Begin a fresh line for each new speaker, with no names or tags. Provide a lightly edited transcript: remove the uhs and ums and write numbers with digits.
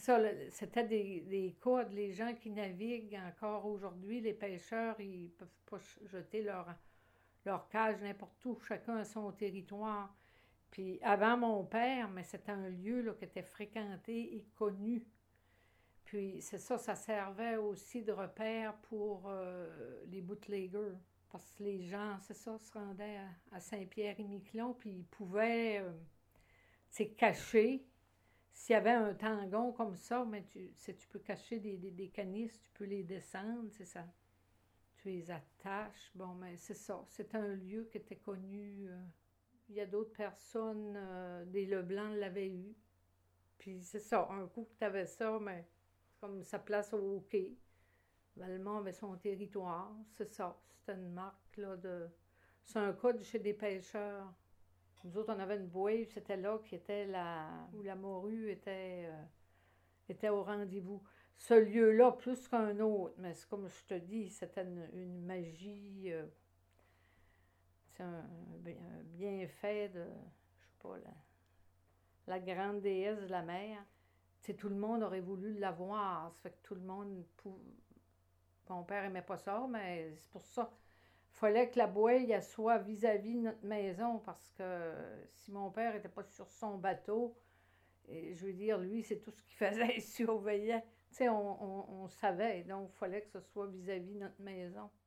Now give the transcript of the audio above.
ça, c'était des codes. Les gens qui naviguent encore aujourd'hui, les pêcheurs, ils peuvent pas jeter leur cage n'importe où, chacun a son territoire. Puis avant mon père, mais c'était un lieu là, qui était fréquenté et connu. Puis c'est ça, ça servait aussi de repère pour les bootleggers. Parce que les gens, c'est ça, se rendaient à Saint-Pierre-et-Miquelon, puis ils pouvaient cacher. S'il y avait un tangon comme ça, mais tu peux cacher des canisses, tu peux les descendre, c'est ça. Tu les attaches. Bon, mais c'est ça. C'est un lieu qui était connu. Il y a d'autres personnes, des Leblancs l'avaient eu. Puis c'est ça, un coup que tu avais ça, mais comme sa place au quai. Valmont avait son territoire. C'est ça. C'était une marque là, de. C'est un code chez des pêcheurs. Nous autres, on avait une bouée, c'était là qui était où la morue était au rendez-vous. Ce lieu-là, plus qu'un autre, mais c'est comme je te dis, c'était une magie, c'est un bienfait de, je sais pas, la grande déesse de la mer. Tu sais, tout le monde aurait voulu l'avoir. Ça fait que tout le monde. Mon père aimait pas ça, mais c'est pour ça. Il fallait que la bouée elle soit vis-à-vis de notre maison parce que si mon père n'était pas sur son bateau, et je veux dire, lui, c'est tout ce qu'il faisait, il surveillait. Tu sais, on savait, donc il fallait que ce soit vis-à-vis de notre maison.